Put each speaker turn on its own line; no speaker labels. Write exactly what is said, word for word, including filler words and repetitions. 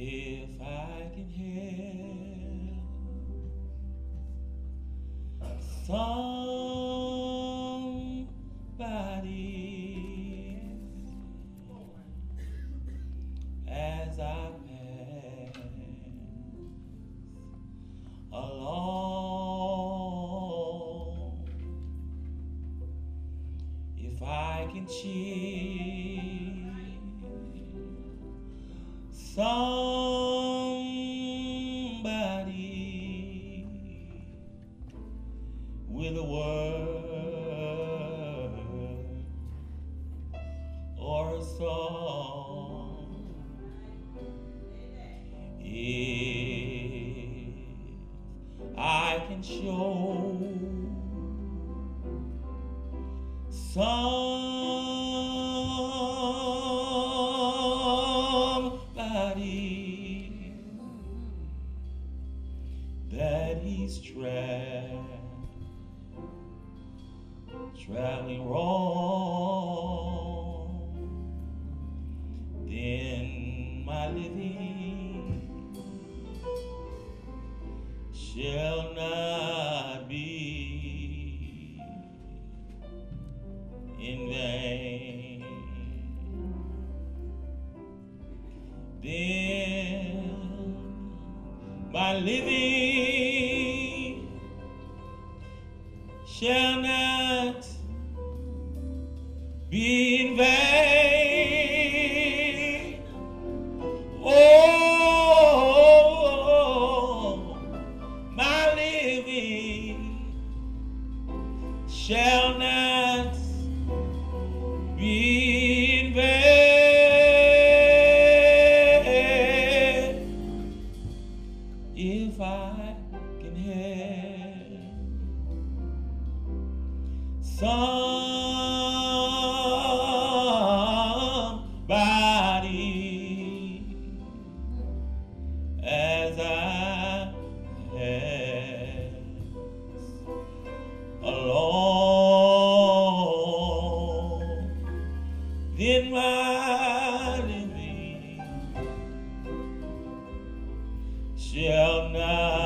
If I can help somebody as I pass along, if I can cheer somebody with a word or a song, if I can show somebody that he's tra traveling wrong, then my living shall not be in vain. Then my living shall not be in vain. Oh, my living shall not be in vain if I can help somebody as I pass along, then my living shall not